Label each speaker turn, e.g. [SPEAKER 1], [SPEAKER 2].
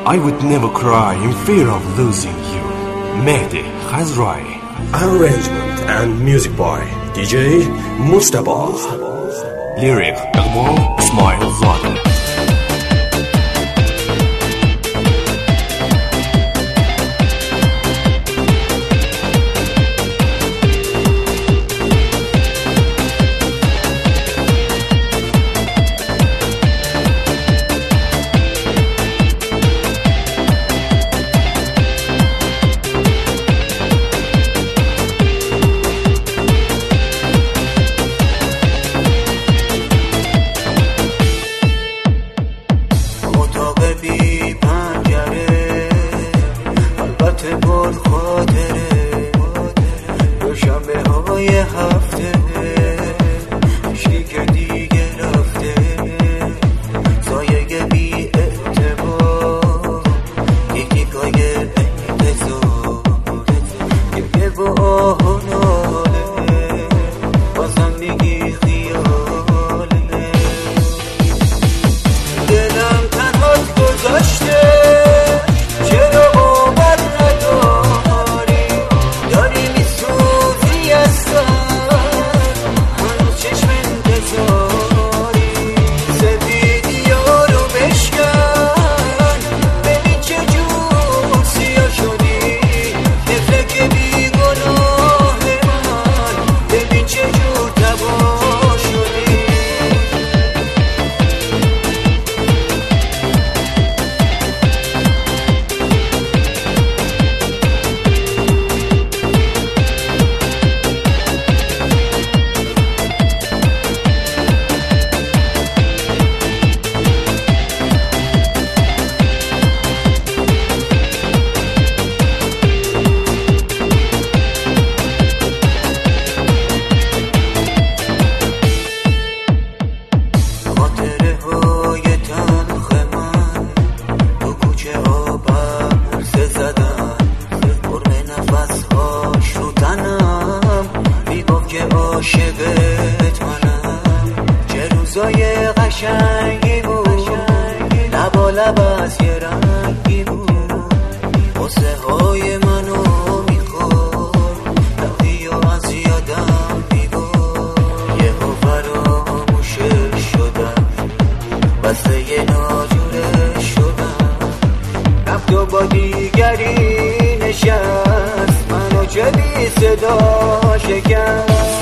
[SPEAKER 1] I would never cry in fear of losing you. Mehdi Khazrai.
[SPEAKER 2] Arrangement and music by DJ Mustafa.
[SPEAKER 1] Lyric Iqbal Ismail Zadeh.
[SPEAKER 3] هفته عشقی که دیگه رفته سایه بی اعتبار یکیکای انتظار گریه و آه و ناله بازم میگی خیاله دلم تنهات گذاشته چرا باور نداری داری میسوزی از سر هنوز چشم انتظاری سفیدی ها رو بشکن ببین چجور سیاه شدی نفرک بی گناه من ببین چجور تباه شدی عاشقت منم چه روزای قشنگی بود لبا لب از یه رنگی بود قصه های منو میخورد تقیی و از یادم میبود یهو فراموشش شدم بسته یه ناجوره شدم رفت و با دیگری نشست منو چه بی صدا شکست